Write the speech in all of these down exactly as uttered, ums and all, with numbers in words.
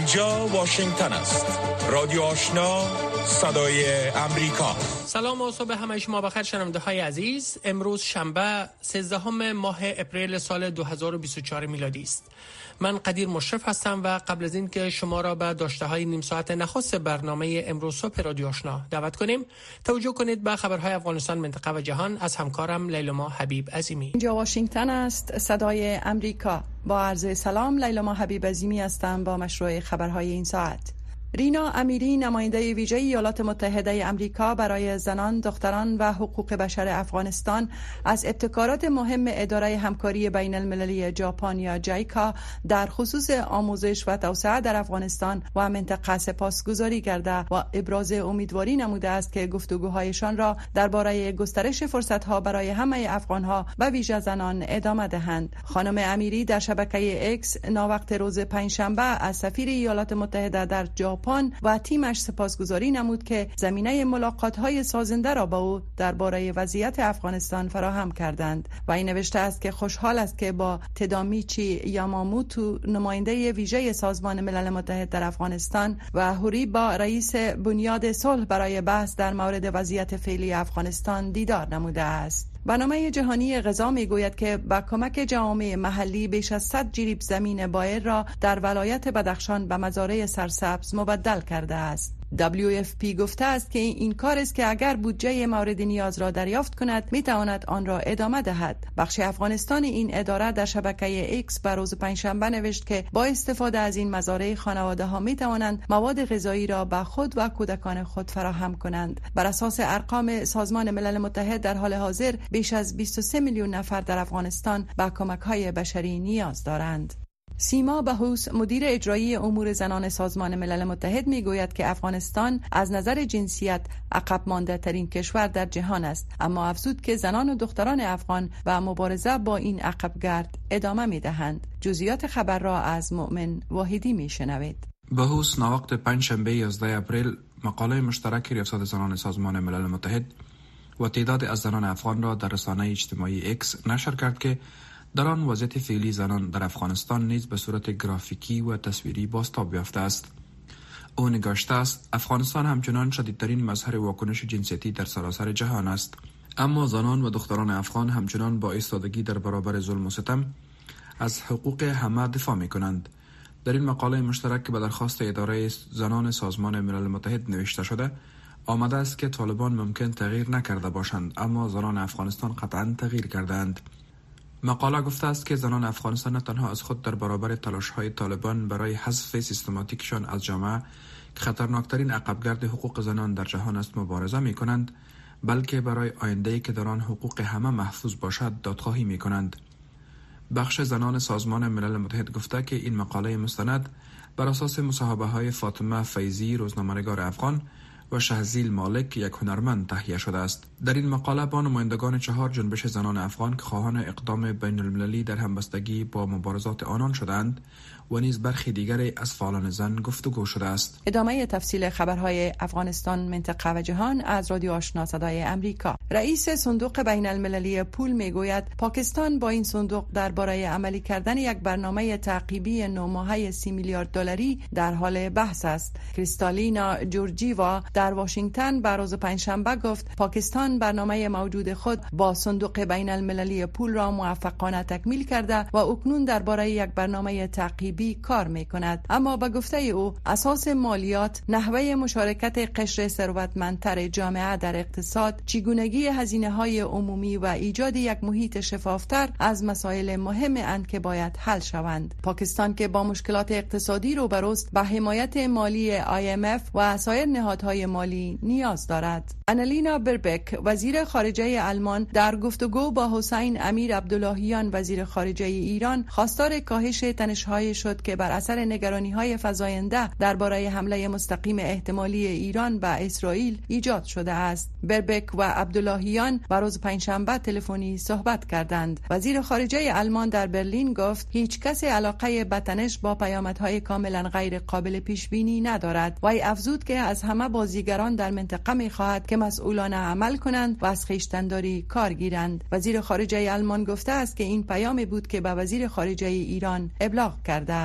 اینجا واشنگتن است. رادیو آشنا، صدای امریکا. سلام و صبح همه شما بخیر شنونده های عزیز. امروز شنبه سیزدهم ماه اپریل سال دو هزار و بیست و چهار میلادی است. من قدیر مشرف هستم و قبل از این که شما را به داشته های نیم ساعت نخست برنامه امروز صبح رادیو آشنا دعوت کنیم، توجه کنید به خبرهای افغانستان، منطقه و جهان از همکارم لیلما حبیب عظیمی. اینجا واشنگتن است، صدای امریکا. با عرض سلام، لیلما حبیب عظیمی هستم با مشروع خبرهای این ساعت. رینا امیری، نماینده ویژه ایالات متحده آمریکا برای زنان، دختران و حقوق بشر افغانستان، از ابتکارات مهم اداره همکاری بین المللی ژاپن یا جایکا در خصوص آموزش و توسعه در افغانستان و منطقه سپاسگزاری کرده و ابراز امیدواری نموده است که گفتگوهایشان را درباره گسترش فرصت‌ها برای همه افغان‌ها و ویژه زنان ادامه دهند. خانم امیری در شبکه اکس ناوقت روز پنجشنبه از سفیر ایالات متحده در ژاپن و تیمش سپاسگزاری نمود که زمینه ملاقات‌های سازنده را با او درباره وضعیت افغانستان فراهم کردند و این نوشته است که خوشحال است که با تدامیچی یاماموتو، نماینده ویژه سازمان ملل متحد در افغانستان، و هوری با رئیس بنیاد صلح برای بحث در مورد وضعیت فعلی افغانستان دیدار نموده است. برنامه جهانی غذا میگوید که با کمک جوامع محلی بیش از صد جریب زمین بایر را در ولایت بدخشان به مزارع سرسبز مبدل کرده است. دبلیو اف پی گفته است که این کار است که اگر بودجه مورد نیاز را دریافت کند میتواند آن را ادامه دهد. بخش افغانستان این اداره در شبکه ایکس بر روز پنجشنبه نوشت که با استفاده از این مزارع خانواده ها میتوانند مواد غذایی را به خود و کودکان خود فراهم کنند. بر اساس ارقام سازمان ملل متحد در حال حاضر بیش از بیست و سه میلیون نفر در افغانستان به کمک‌های بشری نیاز دارند. سیما بهوس، مدیر اجرایی امور زنان سازمان ملل متحد، میگوید که افغانستان از نظر جنسیت عقب مانده ترین کشور در جهان است، اما افزود که زنان و دختران افغان و مبارزه با این عقبگرد ادامه میدهند. جزئیات خبر را از مؤمن واحدی میشنوید. بهوس ناوقت پنجشنبه یازده اپریل مقاله مشترک ریاست زنان سازمان ملل متحد و تعداد از زنان افغان را در رسانه اجتماعی اکس نشر کرد که در آن وضعیت فعلی زنان در افغانستان نیز به صورت گرافیکی و تصویری بازتاب یافته است. او نگاشته است افغانستان همچنان شدیدترین مظهر واکنش جنسیتی در سراسر جهان است، اما زنان و دختران افغان همچنان با ایستادگی در برابر ظلم و ستم از حقوق همه دفاع می کنند. در این مقاله مشترک که به درخواست اداره زنان سازمان ملل متحد نوشته شده، آمده است که طالبان ممکن تغییر نکرده باشند، اما زنان افغانستان قطعاً تغییر کردند. مقاله گفته است که زنان افغانستان نه تنها از خود در برابر تلاش‌های طالبان برای حذف سیستماتیکشان از جامعه که خطرناکترین عقبگرد حقوق زنان در جهان است مبارزه می‌کنند، بلکه برای آینده‌ای که در آن حقوق همه محفوظ باشد دادخواهی می‌کنند. بخش زنان سازمان ملل متحد گفته که این مقاله مستند بر اساس مصاحبه‌های فاطمه فیضی، روزنامه‌نگار افغان، و شهزیل مالک، یک هنرمند، تهیه شده است. در این مقاله با نمایندگان چهار جنبش زنان افغان که خواهان اقدام بین المللی در همبستگی با مبارزات آنان شدند و نیز برخی دیگر از فعالان زن گفتگو شده است. ادامه تفصیل خبرهای افغانستان، منطقه و جهان از رادیو آشنا صدای امریکا. رئیس صندوق بین المللی پول میگوید پاکستان با این صندوق درباره عملی کردن یک برنامه تعقیبی نه ماهه سی میلیارد دلاری در حال بحث است. کریستالینا جورجیوا در واشنگتن بر روز پنجشنبه گفت پاکستان برنامه موجود خود با صندوق بین المللی پول را موفقانه تکمیل کرده و اکنون درباره یک برنامه تعقیبی کار می کند. اما به گفته او اساس مالیات، نحوه مشارکت قشر ثروتمندتر جامعه در اقتصاد، چگونگی هزینه های عمومی و ایجاد یک محیط شفافتر از مسائل مهم اند که باید حل شوند. پاکستان که با مشکلات اقتصادی روبروست به حمایت مالی آی ام اف و سایر نهادهای مالی نیاز دارد. انالینا بربک، وزیر خارجه آلمان، در گفتگو با حسین امیر عبداللهیان، وزیر خارجه ایران، خواستار کاهش تنش‌های شد که بر اثر نگرانی‌های فزاینده درباره حمله مستقیم احتمالی ایران به اسرائیل ایجاد شده است. بربک و عبداللهیان بر روز پنجشنبه تلفنی صحبت کردند. وزیر خارجه آلمان در برلین گفت هیچ کس علاقه به تنش با پیامدهای کاملا غیر قابل پیش بینی ندارد. وی افزود که از همه بازیگران در منطقه می‌خواهد که مسئولانه عمل کنند و از خویشتن‌داری کار گیرند. وزیر خارجه آلمان گفته است که این پیامی بود که به وزیر خارجه ایران ابلاغ کرده است.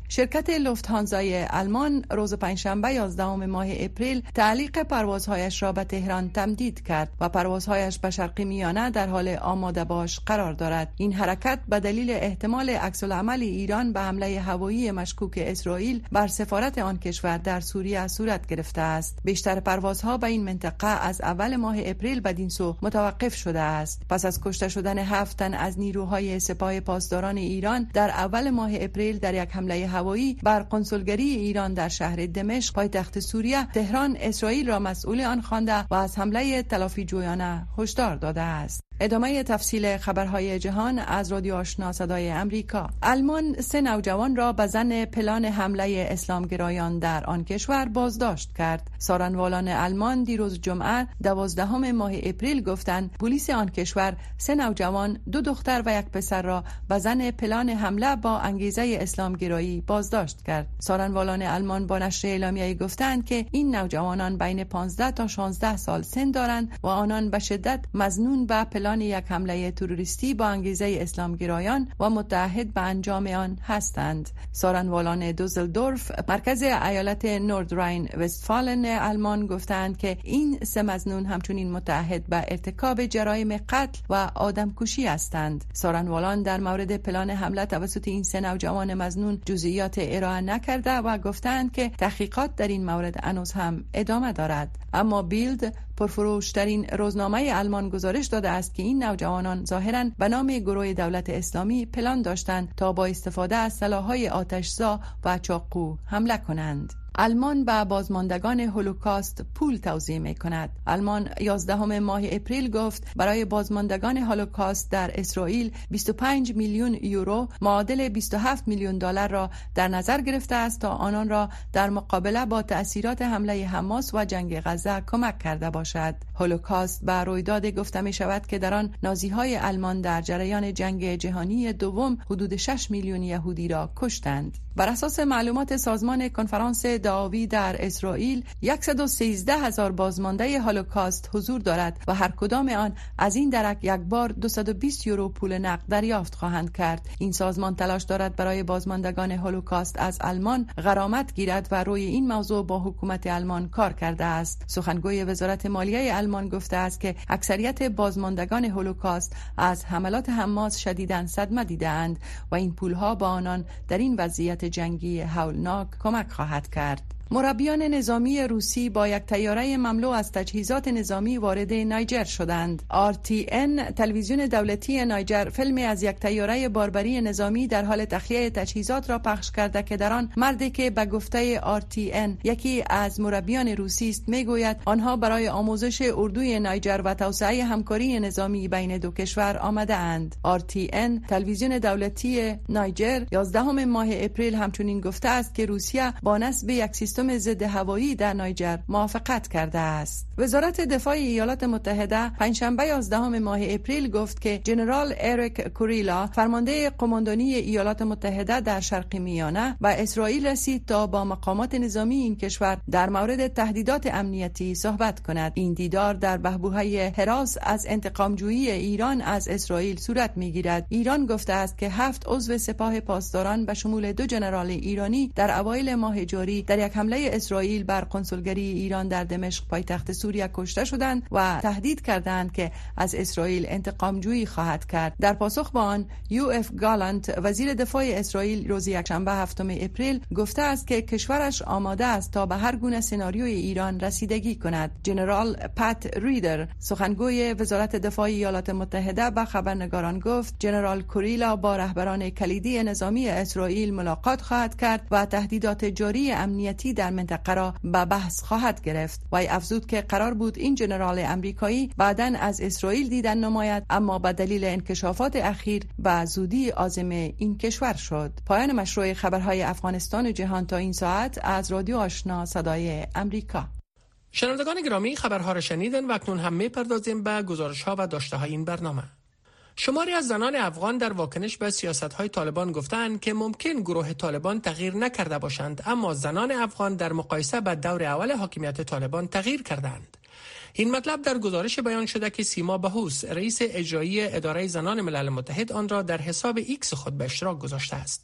شرکت لوفتهانزای آلمان روز پنجشنبه یازدهم ماه اپریل تعلیق پروازهایش را به تهران تمدید کرد و پروازهایش به شرق میانه در حال آماده باش قرار دارد. این حرکت به دلیل احتمال عکس‌العمل ایران به حمله هوایی مشکوک اسرائیل بر سفارت آن کشور در سوریه صورت گرفته است. بیشتر پروازها به این منطقه از اول ماه اپریل بدین سو متوقف شده است. پس از کشته شدن هفت تن از نیروهای سپاه پاسداران ایران در اول ماه اپریل در یک حمله هوایی بر قنسولگری ایران در شهر دمشق پایتخت سوریه، تهران اسرائیل را مسئول آن خوانده و از حمله تلافی جویانه هشدار داده است. ادامه تفصیل خبرهای جهان از رادیو آشنا صدای امریکا. آلمان سه نوجوان را به ضمن پلان حمله اسلامگرایان در آن کشور بازداشت کرد. سارنوالان آلمان دیروز جمعه دوازدهم ماه اپریل گفتند پلیس آن کشور سه نوجوان، دو دختر و یک پسر را به ضمن پلان حمله با انگیزه اسلامگرایی بازداشت کرد. سارنوالان آلمان با نشر اعلامیه‌ای گفتند که این نوجوانان بین پانزده تا شانزده سال سن دارند و آنان به شدت مظنون به پلان یک حمله تروریستی با انگیزه اسلامگرایان و متعهد به انجام آن هستند. سارنوالان دوزلدورف، مرکز ایالت نوردراین وستفالن آلمان، گفتند که این سه مظنون همچنین متعهد به ارتکاب جرایم قتل و آدمکشی هستند. سارنوالان در مورد پلان حمله توسط این سه نوجوان مظنون جزئیات ارائه نکرده و گفتند که تحقیقات در این مورد هنوز هم ادامه دارد. اما بیلد، پرفروشترین روزنامه آلمان، گزارش داده است که این نوجوانان ظاهراً به نام گروه دولت اسلامی پلان داشتند تا با استفاده از سلاح‌های آتش‌زا و چاقو حمله کنند. آلمان به بازماندگان هولوکاست پول توزیع می کند. آلمان یازدهم ماه اپریل گفت برای بازماندگان هولوکاست در اسرائیل بیست و پنج میلیون یورو معادل بیست و هفت میلیون دلار را در نظر گرفته است تا آنان را در مقابله با تأثیرات حمله حماس و جنگ غزه کمک کرده باشد. هولوکاست به رویداد گفته می شود که در آن نازیهای آلمان در جریان جنگ جهانی دوم حدود شش میلیون یهودی را کشتند. بر اساس معلومات سازمان کنفرانس دعاوی در اسرائیل، صد و سیزده هزار بازمانده هولوکاست حضور دارد و هر کدام آن از این درک یک بار دویست و بیست یورو پول نقد دریافت خواهند کرد. این سازمان تلاش دارد برای بازماندگان هولوکاست از آلمان غرامت گیرد و روی این موضوع با حکومت آلمان کار کرده است. سخنگوی وزارت مالیه آلمان گفته است که اکثریت بازماندگان هولوکاست از حملات حماس شدیداً صدمه دیده‌اند و این پولها با آنان در این وضعیت جنگی هولناک کمک خواهد کرد. مربیان نظامی روسی با یک طیاره مملو از تجهیزات نظامی وارد نیجر شدند. آر تی ان تلویزیون دولتی نیجر فیلمی از یک طیاره باربری نظامی در حال تخلیه تجهیزات را پخش کرده که در آن مردی که به گفته آر تی ان یکی از مربیان روسی است میگوید آنها برای آموزش اردوی نیجر و توسعه همکاری نظامی بین دو کشور آمده اند. آر تی ان تلویزیون دولتی نیجر یازدهم ماه اپریل همچنین گفته است که روسیه با نصب یک سیستم ضد هوایی در نیجر موافقت کرده است. وزارت دفاع ایالات متحده پنجشنبه یازدهم ماه اپریل گفت که ژنرال اریک کوریلا، فرمانده قماندانی ایالات متحده در شرق میانه، به اسرائیل رسید تا با مقامات نظامی این کشور در مورد تهدیدات امنیتی صحبت کند. این دیدار در بحبوحه حراس از انتقامجویی ایران از اسرائیل صورت میگیرد. ایران گفته است که هفت عضو سپاه پاسداران به شمول دو ژنرال ایرانی در اوایل ماه جاری در یک حمله اسرائیل بر قنسولگری ایران در دمشق پایتخت سوریه کشته شدند و تهدید کردند که از اسرائیل انتقام جویی خواهد کرد. در پاسخ به آن، یو اف گالانت، وزیر دفاع اسرائیل، روز یکشنبه هفتم اپریل گفته است که کشورش آماده است تا به هر گونه سناریوی ایران رسیدگی کند. ژنرال پات ریدر، سخنگوی وزارت دفاع ایالات متحده، به خبرنگاران گفت ژنرال کوریلا با رهبران کلیدی نظامی اسرائیل ملاقات خواهد کرد و تهدیدات جاری امنیتی در منطقه را به بحث خواهد گرفت. و افزود که قرار بود این ژنرال امریکایی بعداً از اسرائیل دیدن نماید، اما به دلیل انکشافات اخیر به زودی عازم این کشور شد. پایان مشروع خبرهای افغانستان و جهان تا این ساعت از رادیو آشنا صدای امریکا. شنوندگان گرامی، خبرها را شنیدن و اکنون هم می‌پردازیم به گزارش‌ها و داشته‌های این برنامه. شماری از زنان افغان در واکنش به سیاست‌های طالبان گفتند که ممکن گروه طالبان تغییر نکرده باشند، اما زنان افغان در مقایسه با دور اول حاکمیت طالبان تغییر کردند. این مطلب در گزارش بیان شده که سیما بهوس، رئیس اجرایی اداره زنان ملل متحد، آن را در حساب ایکس خود به اشتراک گذاشته است.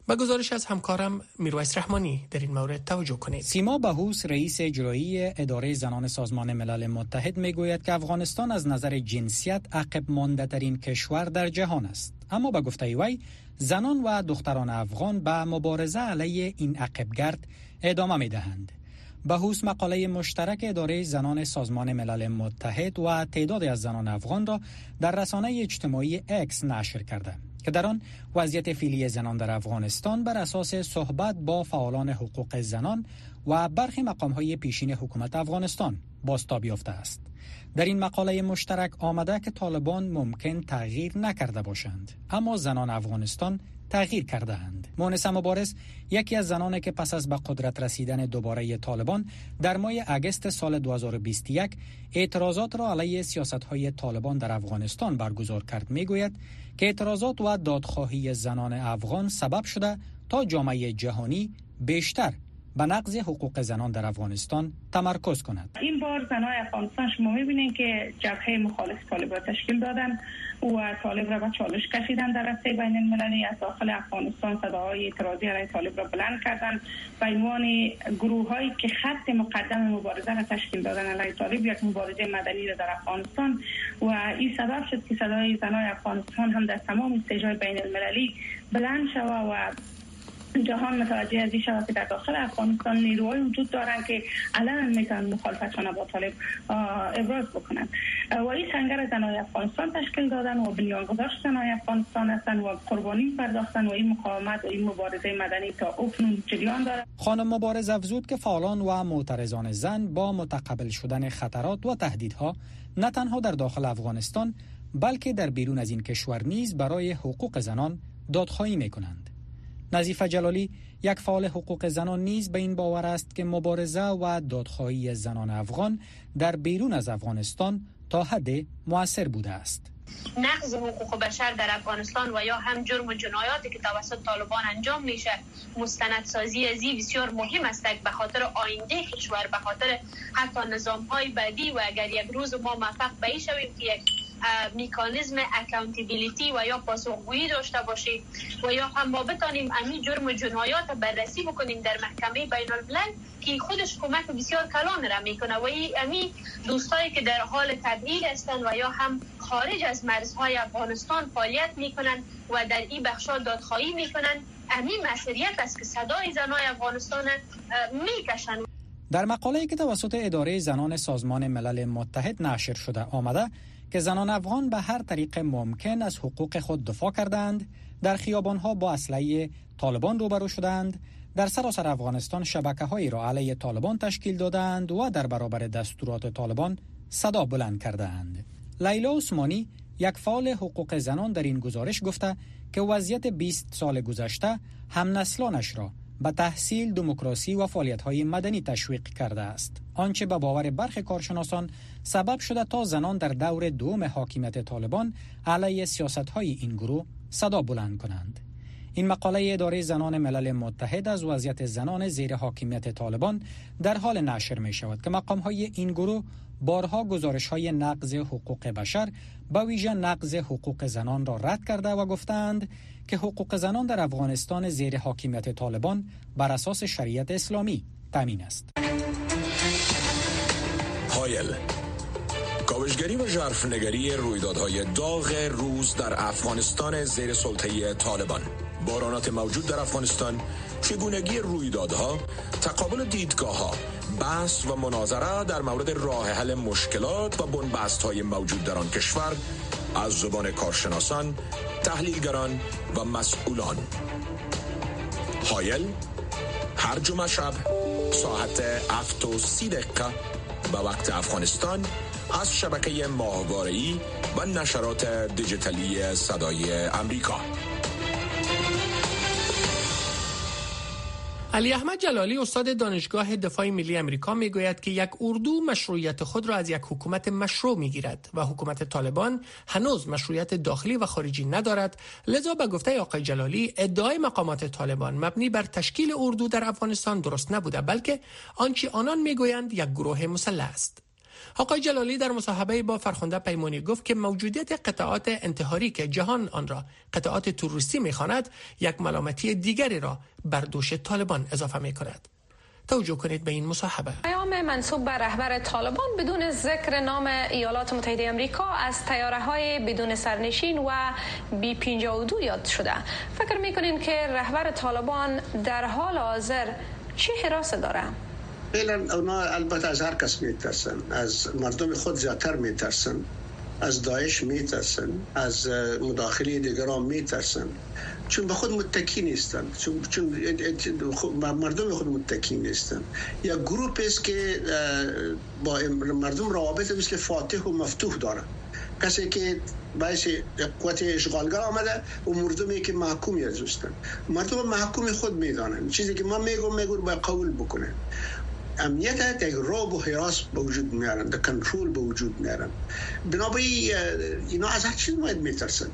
به گزارش از همکارم میرویس رحمانی در این مورد توجه کنید. سیما بهوس رئیس اجرایی اداره زنان سازمان ملل متحد میگوید که افغانستان از نظر جنسیت عقب مانده ترین کشور در جهان است، اما به گفته وی زنان و دختران افغان به مبارزه علیه این عقبگرد ادامه میدهند. بهوس مقاله مشترک اداره زنان سازمان ملل متحد و تعدادی از زنان افغان را در رسانه اجتماعی اکس نشر کرده که در آن وضعیت فعلی زنان در افغانستان بر اساس صحبت با فعالان حقوق زنان و برخی مقام‌های پیشین حکومت افغانستان بازتاب یافته است. در این مقاله مشترک آمده که طالبان ممکن تغییر نکرده باشند، اما زنان افغانستان تغییر کرده‌اند. مونس مبارز یکی از زنانی که پس از به قدرت رسیدن دوباره طالبان در ماه اگست سال دو هزار و بیست و یک اعتراضات را علیه سیاست‌های طالبان در افغانستان برگزار کرد میگوید که اعتراضات و دادخواهی زنان افغان سبب شده تا جامعه جهانی بیشتر به نقض حقوق زنان در افغانستان تمرکز کند. این بار زنان افغانستان شما می‌بینید که جبهه مخالف طالب را تشکیل دادن و طالب را به چالش کشیدن در رسته بین المللی. از داخل افغانستان صداهای اعتراضی علیه طالب را بلند کردن به عنوان گروه‌هایی که خط مقدم مبارزه را تشکیل دادن علیه طالب، یک مبارزه مدنی را در افغانستان، و این سبب شد که صدای زنان افغانستان هم در تمام استیج‌های بین المللی بلند شود و جهان متوجه از این شود که در داخل افغانستان نیروهای وجود دارند که علنا میتونن مخالفتشان با طالب ابراز بکنند و این سنگر زنان افغانستان تشکیل دادن و بنیانگذار زنان افغانستان هستند و قربانی پرداختن و این مقاومت و این مبارزه مدنی تا اکنون جریان دارد. خانم مبارز افزود که فعالان و معترضان زن با متقبل شدن خطرات و تهدیدها نه تنها در داخل افغانستان بلکه در بیرون از این کشور نیز برای حقوق زنان دادخواهی میکنند. نظیفه جلالی یک فعال حقوق زنان نیز به این باور است که مبارزه و دادخواهی زنان افغان در بیرون از افغانستان تا حد مؤثر بوده است. نقض حقوق بشر در افغانستان و یا هم جرم و جنایاتی که توسط طالبان انجام میشه مستندسازی از این بسیار مهم است به خاطر آینده کشور، به خاطر حتی نظام‌های بعدی، و اگر یک روز ما موفق به این شویم که یک میکانیزم اکاونتیبیلیتی و یا پاسخگویی داشته باشیم و یا هم ما بتانیم امی جرم و جنایات بررسی بکنیم در محکمه بین الملل که خودش کمک بسیار کلان را میکنه و امی دوستایی که در حال تبعید هستند و یا هم خارج از مرزهای افغانستان فعالیت میکنن و در این بخشا دادخواهی میکنن، امی مسئولیت است که صدای زنان افغانستان میکشن. در مقاله‌ای که توسط اداره زنان سازمان ملل متحد نشر شده آمده که زنان افغان به هر طریق ممکن از حقوق خود دفاع کردند، در خیابان‌ها با اسلحه طالبان روبرو شدند، در سراسر افغانستان شبکه‌هایی را علیه طالبان تشکیل دادند و در برابر دستورات طالبان صدا بلند کردند. لیلا عثمانی یک فعال حقوق زنان در این گزارش گفته که وضعیت بیست سال گذشته هم نسلانش را به تحصیل، دموکراسی و فعالیت‌های مدنی تشویق کرده است، آنچه به باور برخی کارشناسان سبب شده تا زنان در دور دوم حاکمیت طالبان علیه سیاست‌های این گروه صدا بلند کنند. این مقاله اداره زنان ملل متحد از وضعیت زنان زیر حاکمیت طالبان در حال نشر می شود که مقام‌های این گروه بارها گزارش‌های نقض حقوق بشر به ویژه نقض حقوق زنان را رد کرده و گفتند که حقوق زنان در افغانستان زیر حاکمیت طالبان بر اساس شریعت اسلامی تامین است. هایل، کاوشگری و ژرفنگری رویدادهای داغ روز در افغانستان زیر سلطه طالبان، بارانات موجود در افغانستان، چگونگی رویدادها، تقابل دیدگاه‌ها، بحث و مناظره در مورد راه حل مشکلات و بنبست‌های موجود در آن کشور از زبان کارشناسان، تحلیلگران و مسئولان. هایل هر جمعه شب ساعت هفت و سی دقیقه به وقت افغانستان از شبکه ماهواره‌ای و نشرات دیجیتالی صدای امریکا. علی احمد جلالی استاد دانشگاه دفاع ملی امریکا میگوید که یک اردو مشروعیت خود را از یک حکومت مشروع میگیرد و حکومت طالبان هنوز مشروعیت داخلی و خارجی ندارد، لذا به گفته آقای جلالی ادعای مقامات طالبان مبنی بر تشکیل اردو در افغانستان درست نبوده، بلکه آنچه آنان میگویند یک گروه مسلح است. آقای جلالی در مصاحبه با فرخنده پیمانی گفت که موجودیت قطعات انتحاری که جهان آن را قطعات توریستی می‌خواند یک ملامتی دیگری را بر دوش طالبان اضافه می‌کند. توجه کنید به این مصاحبه. پیام منسوب به رهبر طالبان بدون ذکر نام ایالات متحده آمریکا از طیاره‌های بدون سرنشین و بی پنجاه و دو یاد شده. فکر می‌کنین که رهبر طالبان در حال حاضر چه حراسی داره؟ فعلا اونا البته از هر کس میترسن، از مردم خود زیادتر میترسن، از داعش میترسن، از مداخله دیگران میترسن، چون به خود متکی نیستن، چون چون مردم خود متکی نیستن. یا گروه است که با مردم روابط مثل فاتح و مفتوح داره. کسی که باعث قوت اشغالگر آمده و مردمی که محکومی از اوستن، مردم محکوم خود میدانن. چیزی که ما میگم میگم باید قبول بکنه. امنیت یک رعب و هراس به وجود میارن، در کنترل به وجود میارن. بنابراین اینا از هر چیز باید میترسن.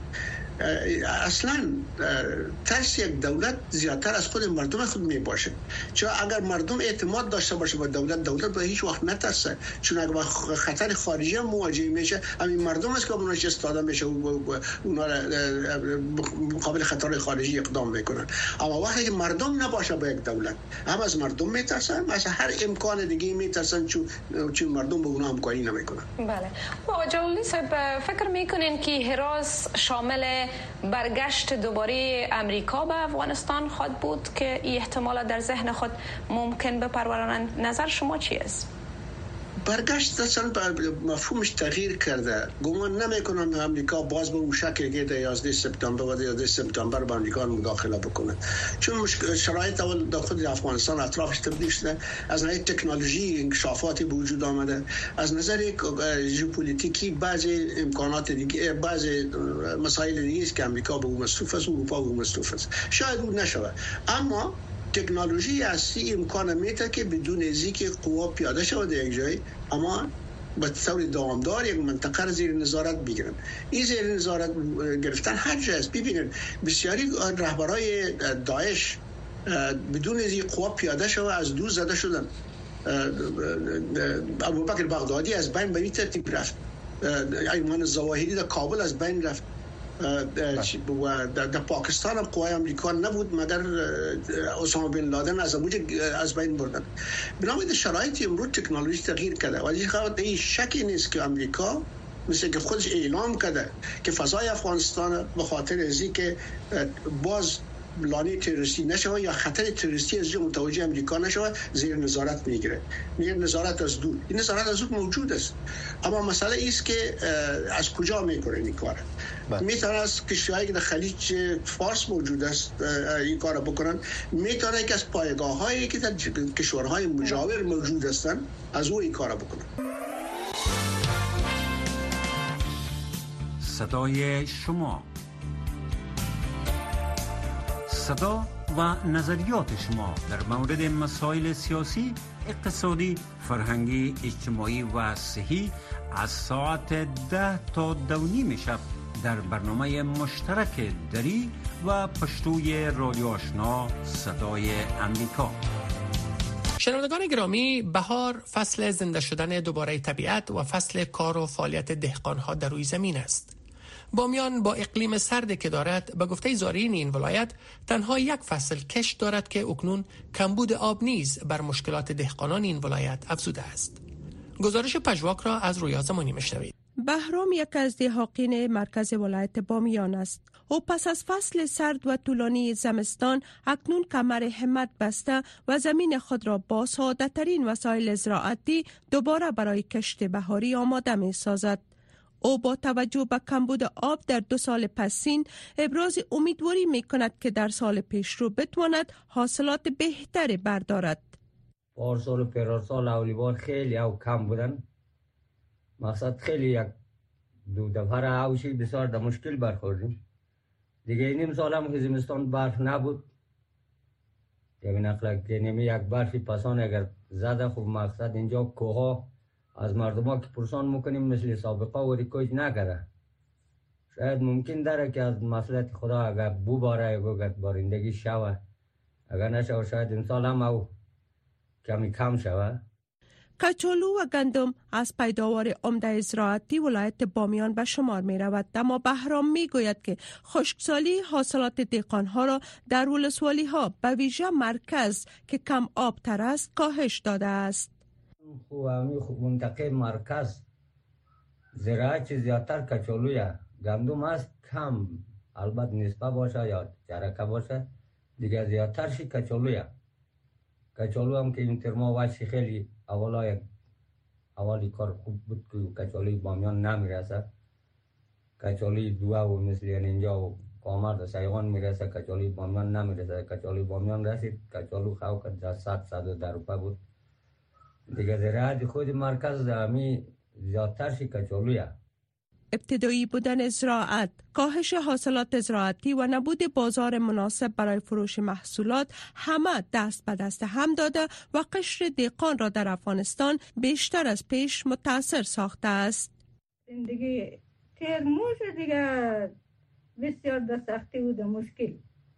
اصلا ترس یک دولت زیادتر از خود مردم خود می باشه. چون اگر مردم اعتماد داشته باشه به دولت، دولت به هیچ وقت نترسه. چون اگر خطر خارجی مواجه میشه، همین مردم است که اوناش استفاده میشه و اونا مقابل خطر خارجی اقدام میکنن. اما وقتی که مردم نباشه با یک دولت، هم از مردم میترسن، از هر امکان دیگه میترسن، چون چون مردم به اونا همکاری نمیکنن. بله. آقای جلالی صاحب، فکر میکنین که هراس شامل برگشت دوباره امریکا به افغانستان خواهد بود که این احتمال در ذهن خود ممکن بپرورانند؟ نظر شما چی است؟ برگشت اصلا مفهومش تغییر کرده. گمان نمی کنم امریکا باز به اون شکلی که در یازده سپتامبر و یازده سپتامبر به امریکا مداخله بکنه، چون شرایط اول در خود افغانستان اطرافش تبدیل شده. از نظر تکنولوژی انکشافاتی به وجود آمده، از نظر ژئوپلیتیکی بعضی امکانات دیگه، بعضی مسائل دیگه است که امریکا به اون مصروف است، اروپا به اون مصروف است. شاید اون نشود، اما تکنولوژی اصلی امکان میده که بدون ازی قوا پیاده شود یک جایی، اما به طور دوامدار یک منطقه را زیر نظارت بگیرن. این زیر نظارت گرفتن هر جای است. ببینید بسیاری رهبرای داعش بدون ازی قوا پیاده شود از دور زده شدن. ابوبکر بغدادی از بین به این ترتیب رفت، ایمان زواهری در کابل از بین رفت، و در پاکستان هم قوای امریکا نبود مگر اسامه بن لادن از اونجا از بین بردن. بنابراین شرایط امروز تکنولوژی تغییر کرده و این شکی نیست که امریکا مثل که خودش اعلام کرده که فضای افغانستان به خاطر ازی که باز لانه تروریستی نشود یا خطر تروریستی از جمله متوجه امریکا نشود، زیر نظارت میگیره. میگه نظارت از دور. این نظارت از دور موجود است، اما مسئله ایست که از کجا میکنه این کار. میتونه از کشورهایی که در خلیج فارس موجود است این کار بکنن، میتونه که از پایگاه هایی که در کشورهای مجاور موجود هستن از او این کار بکنن. صدای شما، صدا و نظریات شما در مورد مسائل سیاسی، اقتصادی، فرهنگی، اجتماعی و صحی از ساعت ده تا دو نیم شب در برنامه مشترک دری و پشتوی رادیو آشنا صدای امریکا. شنوندگان گرامی، بهار فصل زنده شدن دوباره طبیعت و فصل کار و فعالیت دهقان‌ها در روی زمین است. بامیان با اقلیم سردی که دارد، به گفته زائرین این ولایت تنها یک فصل کشت دارد که اکنون کمبود آب نیز بر مشکلات دهقانان این ولایت افزوده است. گزارش پژواک را از رویا زمانی میشنوید. بهرام یک از دهاقین مرکز ولایت بامیان است. او پس از فصل سرد و طولانی زمستان اکنون کمر همت بسته و زمین خود را با ساده‌ترین وسایل زراعتی دوباره برای کشت بهاری آماده می سازد. او با توجه به کمبود آب در دو سال پسین ابراز امیدواری می کند که در سال پیش رو بتواند حاصلات بهتری بردارد. پارسال و پیرارسال اولیوار خیلی او کم بودن. مقصد خیلی یک دو دفعه اوشی بسیار در مشکل برخوردیم. دیگه اینیم سال هم که زمستان برف نبود. که بین اقلق نمی یک برفی پسان اگر زده خوب مقصد اینجا کوها از مردم ها که پرسان میکنیم مثل سابقه و ریکویج نکرده. شاید ممکن داره که از مسئولیت خدا اگر بو باره بگرد بارندگی شوه، اگر نشوه شاید امسال هم او کمی کم شوه. کچالو و گندم از پیداوار عمده زراعتی ولایت بامیان به شمار می رود، اما بهرام می گوید که خشکسالی حاصلات دهقانها را در ولسوالی ها به ویژه مرکز که کم آب تر است کاهش داده است. منطقه مرکز زراعت زیادتر کچالوی گندم است، کم البته نسبه باشه یا چرکه باشه دیگه زیادترشی کچالوی. کچالو هم که این ترما وشی خیلی اولا اولی کار خوب بود که کچالوی بامیان نمیرسه، کچالوی دوه و مثل اینجا و کامرد و سیغان میرسه، کچالوی بامیان نمیرسه. کچالوی بامیان رسید، کچالو خواهو که در صد صد و در روپه بود دیگه. زراعت خود مرکز همی زیادترشی کچالویه. ابتدایی بودن زراعت، کاهش حاصلات زراعتی و نبود بازار مناسب برای فروش محصولات همه دست به دست هم داده و قشر دهقان را در افغانستان بیشتر از پیش متاثر ساخته است. زندگی ترموش دیگه بسیار در سختی بود، مشکل.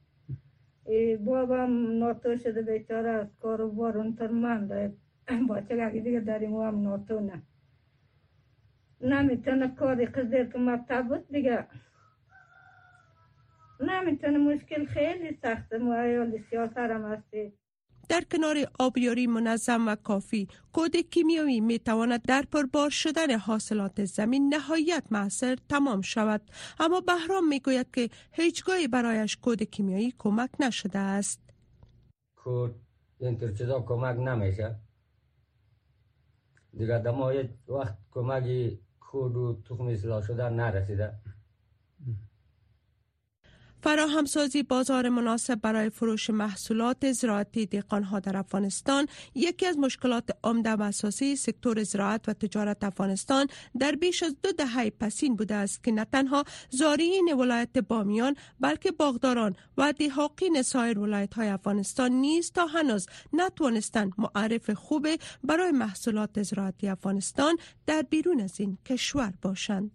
بابام ناتو شده بیچاره از کار و بار اونتر من بچه دیگه داریم و هم ناتو نه نمیتونه کاری قدر که مطب بود دیگه نمیتونه. مشکل خیلی سخته. معیال سیاست هم هستی. در کنار آبیاری منظم و کافی، کود کیمیایی می تواند در پربار شدن حاصلات زمین نهایت مؤثر تمام شود، اما بهرام می گوید که هیچگاهی برایش کود کیمیایی کمک نشده است. کود این تر چیزا کمک نمیشه دیگه. دما یک وقت کمکی کود و تخم اصلاح شده نرسیده. فراهمسازی بازار مناسب برای فروش محصولات زراعتی دهقان‌ها در افغانستان یکی از مشکلات عمده و اساسی سکتور زراعت و تجارت افغانستان در بیش از دو دهه پسین بوده است که نه تنها زارعین ولایت بامیان بلکه باغداران و دهاقین سایر ولایت‌های افغانستان نیز تا هنوز نتوانستند معرف خوب برای محصولات زراعتی افغانستان در بیرون از این کشور باشند.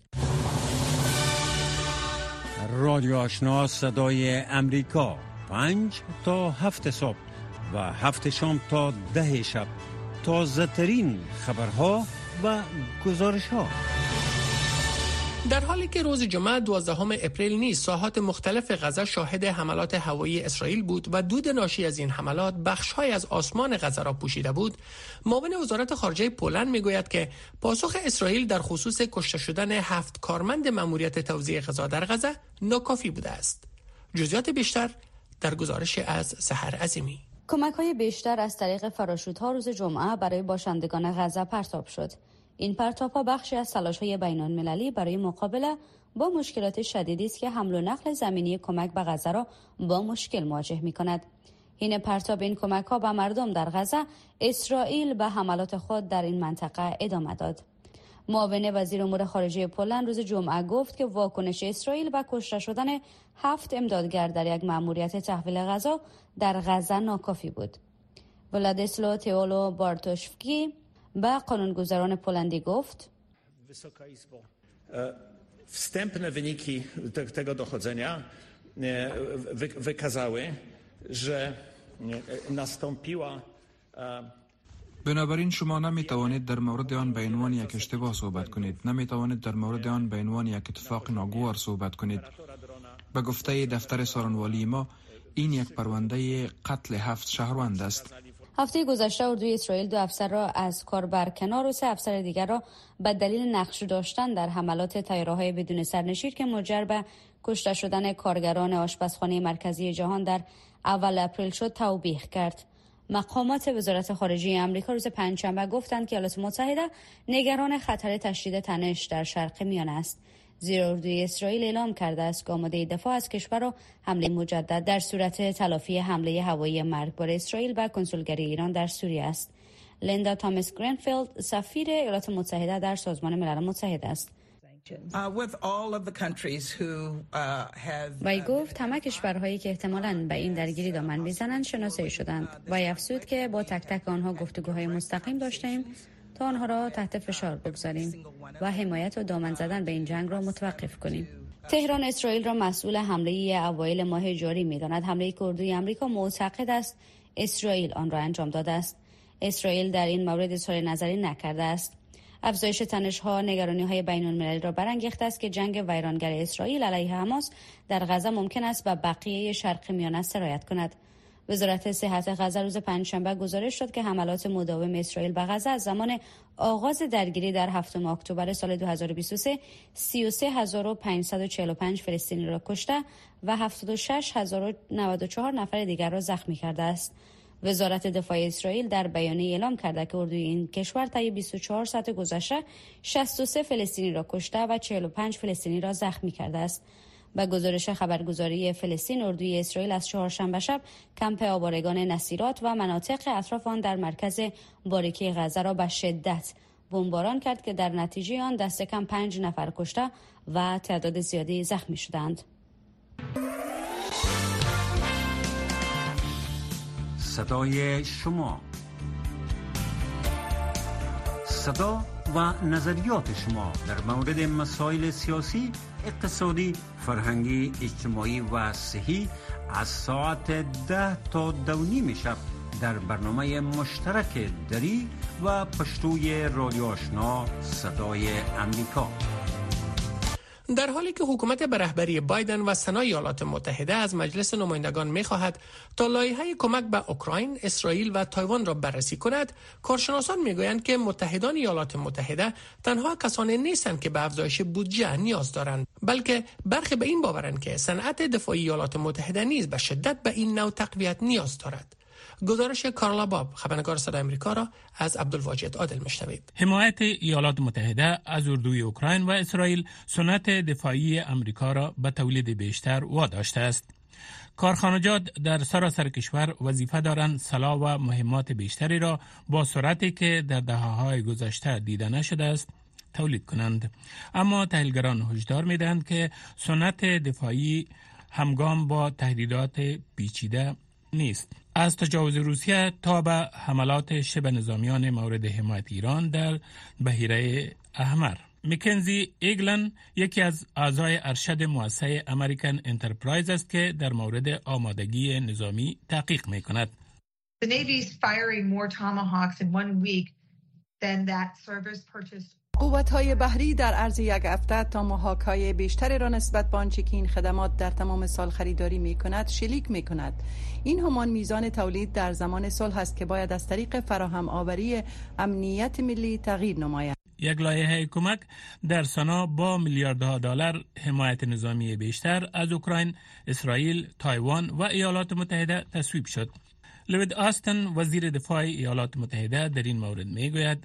رادیو آشنا صدای امریکا، پنج تا هفت صبح و هفت شام تا ده شب، تازه ترین خبرها و گزارش ها. در حالی که روز جمعه دوازدهم اپریل نیز ساحات مختلف غزه شاهد حملات هوایی اسرائیل بود و دود ناشی از این حملات بخش‌های از آسمان غزه را پوشیده بود، معاون وزارت خارجه پولند میگوید که پاسخ اسرائیل در خصوص کشته شدن هفت کارمند مأموریت توزیع غذا در غزه ناکافی بوده است. جزئیات بیشتر در گزارش از سحر عظیمی. کمک‌های بیشتر از طریق پاراشوت‌ها روز جمعه برای باشندگان غزه پرتاب شد. این پرتاب‌ها بخشی از تلاش‌های بین‌المللی برای مقابله با مشکلات شدیدی است که حمل و نقل زمینی کمک به غزه را با مشکل مواجه می‌کند. این پرتاب این کمک‌ها به مردم در غزه، اسرائیل به حملات خود در این منطقه ادامه داد. معاون وزیر امور خارجه پولند روز جمعه گفت که واکنش اسرائیل به کشته شدن هفت امدادگر در یک مأموریت تحویل غذا در غزه ناکافی بود. ولادیسلو تئولو بارتوشفکی به قانونگذاران پولندی گفت: wstępne wyniki tego dochodzenia wykazały, że nastąpiła. بنابراین شما نمی توانید در مورد آن به عنوان یک اشتباه صحبت کنید، نمی توانید در مورد آن به عنوان یک اتفاق ناگوار صحبت کنید. به گفته دفتر سارنوالی ما، این یک پرونده قتل هفت شهروند است. هفته گذشته اردوی اسرائیل دو افسر را از کار برکنار و سه افسر دیگر را به دلیل نقش داشتن در حملات طیاره‌های بدون سرنشین که منجر به کشته شدن کارگران آشپزخانه مرکزی جهان در اول اپریل شد توبیخ کرد. مقامات وزارت خارجه آمریکا روز پنجشنبه گفتند که ایالات متحده نگران خطر تشدید تنش در شرق میانه است، زیرا اردوی اسرائیل اعلام کرده است که آماده دفاع از کشور را حمله مجدد در صورت تلافی حمله هوایی مرگبار اسرائیل به کنسولگری ایران در سوریه است. لیندا تامس گرینفیلد سفیر ایالات متحده در سازمان ملل متحد است. وی گفت تمام کشورهایی که احتمالاً به این درگیری دامن میزنند شناسایی شدند و افزود که با تک تک آنها گفتگوهای مستقیم داشتیم تا آنها را تحت فشار بگذاریم و حمایت و دامن زدن به این جنگ را متوقف کنیم. تهران اسرائیل را مسئول حمله اوایل ماه جاری می‌داند، حمله که اردوی آمریکا معتقد است اسرائیل آن را انجام داده است. اسرائیل در این مورد اظهار نظری نکرده است. افزایش تنش‌ها نگرانی‌های بین‌المللی را برانگیخته است که جنگ ویرانگر اسرائیل علیه حماس در غزه ممکن است به بقیه شرق میانه سرایت کند. وزارت صحت غزه روز پنجشنبه گزارش داد که حملات مداوم اسرائیل به غزه از زمان آغاز درگیری در هفتم اکتبر سال دو هزار و بیست و سه سی و سه هزار و پانصد و چهل و پنج فلسطینی را کشته و هفتاد و شش هزار و نود و چهار نفر دیگر را زخمی کرده است. وزارت دفاع اسرائیل در بیانیه اعلام کرده که اردوی این کشور طی بیست و چهار ساعت گذشته شصت و سه فلسطینی را کشته و چهل و پنج فلسطینی را زخمی کرده است. با گزارش خبرگزاری فلسطین، اردوی اسرائیل از چهارشنبه شب کمپ آوارگان نصیرات و مناطق اطراف آن در مرکز باریکی غزه را به شدت بمباران کرد که در نتیجه آن دست کم پنج نفر کشته و تعداد زیادی زخمی شدند. صدای شما، صدا و نظریات شما در مورد مسائل سیاسی، اقتصادی، فرهنگی، اجتماعی و صحی از ساعت ده تا دو نیم شب در برنامه مشترک دری و پشتوی رادیو آشنا صدای امریکا. در حالی که حکومت به رهبری بایدن و سنا ایالات متحده از مجلس نمایندگان می‌خواهد تا لایحه کمک به اوکراین، اسرائیل و تایوان را بررسی کند، کارشناسان می‌گویند که متحدان ایالات متحده تنها کسانی نیستند که به افزایش بودجه نیاز دارند، بلکه برخی به این باورند که صنعت دفاعی ایالات متحده نیز به شدت به این نوع تقویت نیاز دارد. گزارش کارلا باب، خبرنگار صدای آمریکا، را از عبدالواجد عادل میشنوید. حمایت ایالات متحده از اردوی اوکراین و اسرائیل صنعت دفاعی آمریکا را به تولید بیشتر واداشته است. کارخانجات در سراسر کشور وظیفه دارند سلاح و مهمات بیشتری را با سرعتی که در دهه‌های گذشته دیده نشده است تولید کنند. اما تحلیلگران هشدار می‌دهند که صنعت دفاعی همگام با تهدیدات پیچیده نیست. از تجاوز روسیه تا به حملات شبه نظامیان مورد حمایت ایران در بحیره احمر. مکنزی ایگلن یکی از اعضای ارشد مؤسسه امریکن انترپرایز است که در مورد آمادگی نظامی تحقیق می کند. The Navy is firing more Tomahawks in one week than that service purchased. قوت‌های بحری در عرض یک هفته تاماهاک‌های بیشتری را نسبت به آنچه که این خدمات در تمام سال خریداری می‌کند شلیک می‌کند. این همان میزان تولید در زمان صلح است که باید از طریق فراهم آوری امنیت ملی تغییر نماید. یک لایحه کمک در سنا با میلیاردها دلار حمایت نظامی بیشتر از اوکراین، اسرائیل، تایوان و ایالات متحده تصویب شد. لوید آستن، وزیر دفاع ایالات متحده، در این مورد می‌گوید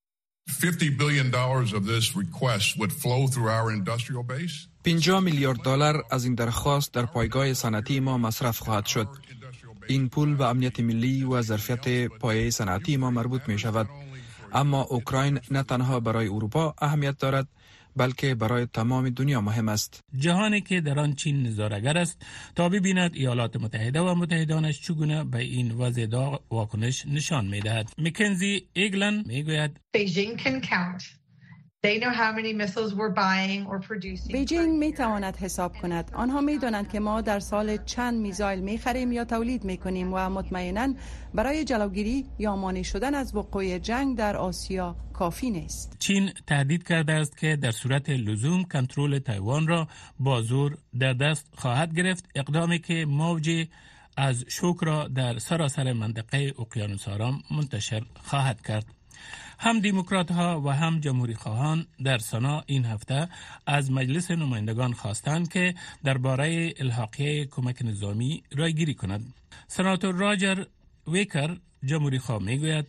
fifty billion dollars of this request would flow through our industrial base. پنجاه میلیارد دلار از این درخواست در پایگاه صنعتی ما مصرف خواهد شد. این پول به امنیت ملی و ظرفیت پایه صنعتی ما مربوط می شود. اما اوکراین نه تنها برای اروپا اهمیت دارد، بلکه برای تمام دنیا مهم است. جهانی که در آن چین نظاره‌گر است تا ببیند ایالات متحده و متحدانش چگونه به این وضع داغ واکنش نشان می‌دهد. مکنزی ایگلن میگوید Beijing can count. They know how many missiles we're buying or producing. بیجینگ می تواند حساب کند. آنها می دانند که ما در سال چند میزایل می خریم یا تولید می کنیم و مطمئناً برای جلوگیری یا مانع شدن از وقوع جنگ در آسیا کافی نیست. چین تهدید کرده است که در صورت لزوم کنترل تایوان را با زور در دست خواهد گرفت، اقدامی که موج از شوک را در سراسر منطقه اقیانوس آرام منتشر خواهد کرد. هم دموکرات ها و هم جمهوری خواهان در سنا این هفته از مجلس نمایندگان خواستند که درباره الحاقیه کمک نظامی رایگیری کند. سناتور راجر ویکر، جمهوری خواه، میگوید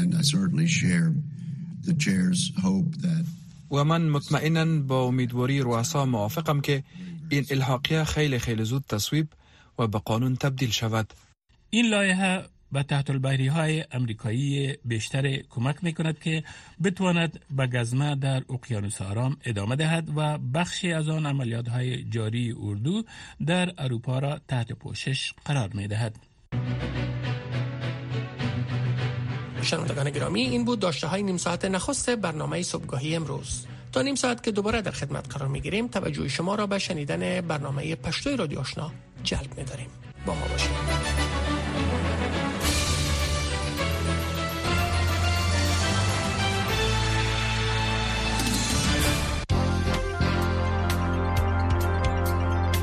و من مطمئناً با امیدواری رؤسا موافقم که این الحاقیه خیلی خیلی زود تصویب و به قانون تبدیل شود. این لایحه به تحت البحری های امریکایی بیشتر کمک می کند که بتواند به گزمه در اقیانوس آرام ادامه دهد و بخشی از آن عملیات های جاری اردو در اروپا را تحت پوشش قرار می دهد. شنوندگان گرامی، این بود داشته های نیم ساعت نخست برنامه صبحگاهی امروز. تا نیم ساعت که دوباره در خدمت قرار می گیریم، توجه شما را به شنیدن برنامه پشتوی رادیو آشنا جلب می داریم. با ما باشید.